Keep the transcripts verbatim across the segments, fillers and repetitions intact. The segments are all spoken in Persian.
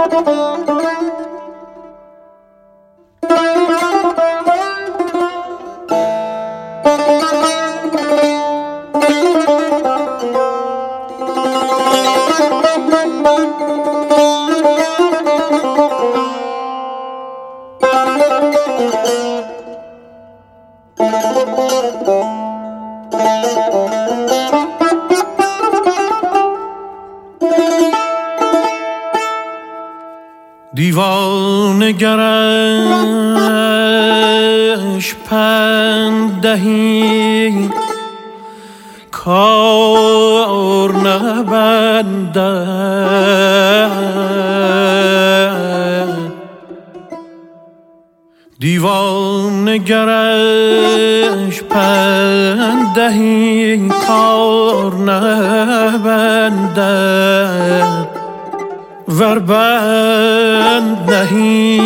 دیوانگرش پند دهی کار نبندد، دیوانگرش پند دهی کار نبندد، ور بند نهی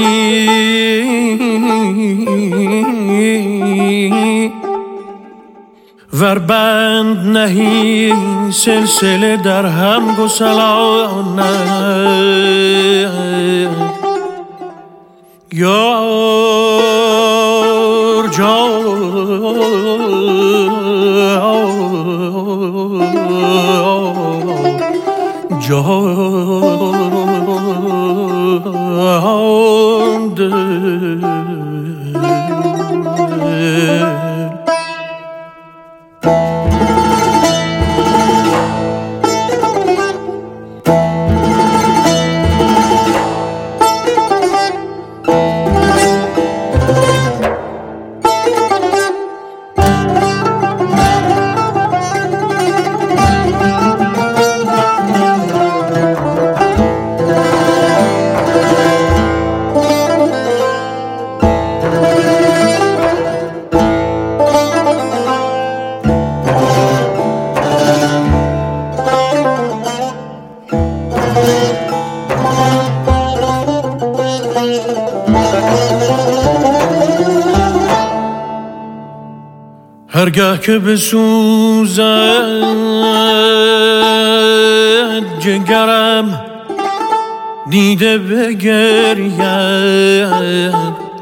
ور بند نهی سلسله در هم گسلاند. یار جان جان دل هرگاه که بسوزد جگرم دیده بگرید،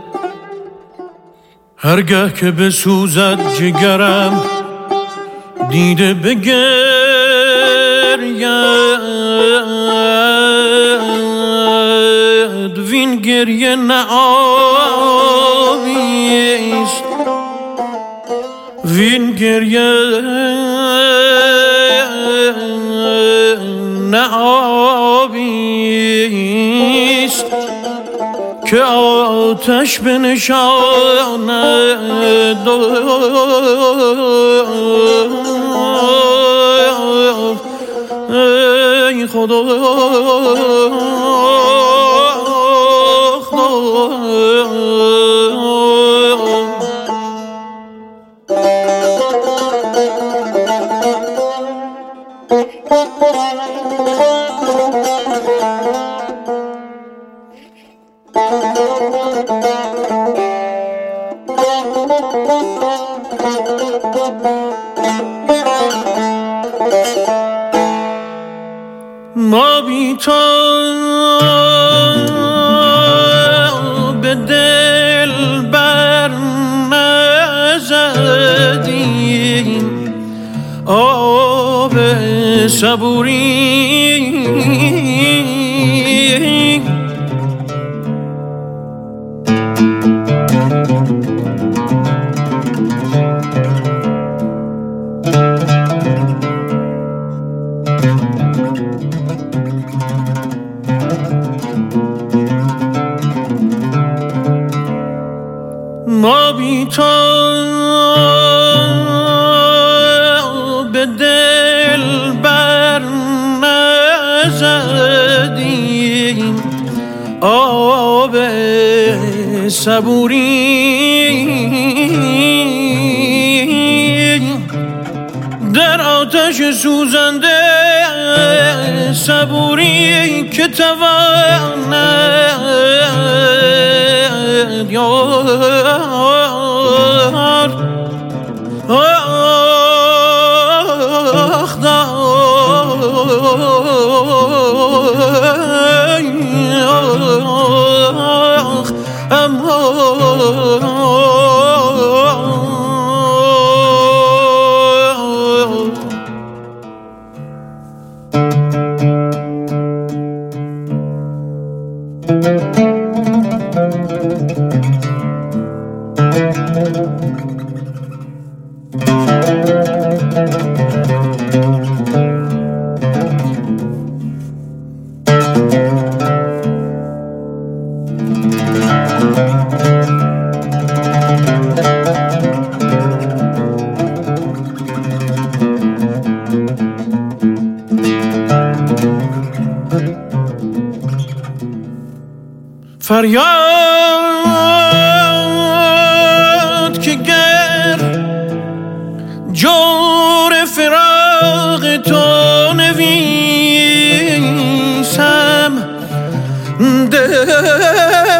هرگاه که بسوزد جگرم دیده بگرید، وین گریه نه آبیست، وین گریه نه آبیست که آتش بنشاند. ای خدا ما بی تو به دل بر نزدیم آب صبوری، ما بی تو به دل بر نزدیم آب صبوری، در آتش سوزنده صبوری که تواند یار آخ دار فریاد که گر جور فراق تو نویسم داد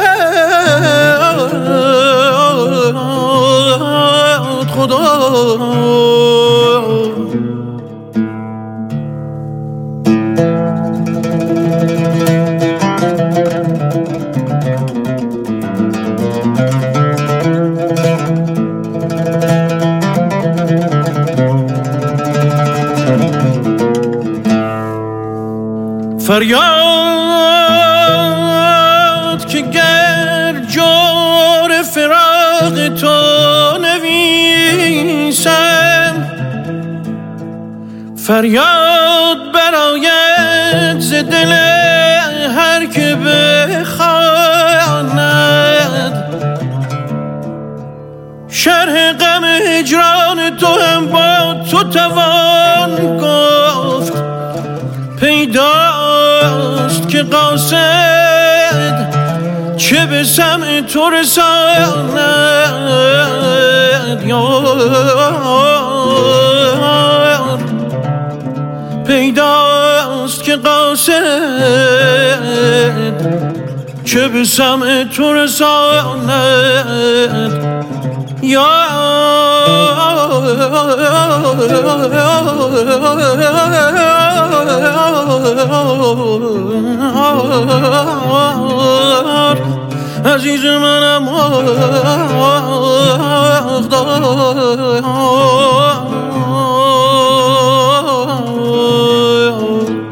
خدا فریاد که گر جور فراق تو نویسم فریاد براید ز دل هر که بخواند شرح غم هجران تو هم با تو توان گفت پیداست که قاصد چه به سمع تو رساند یار پیداست که قاصد چه به سمع تو رساند یار عزیز منم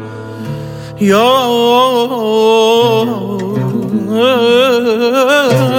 یا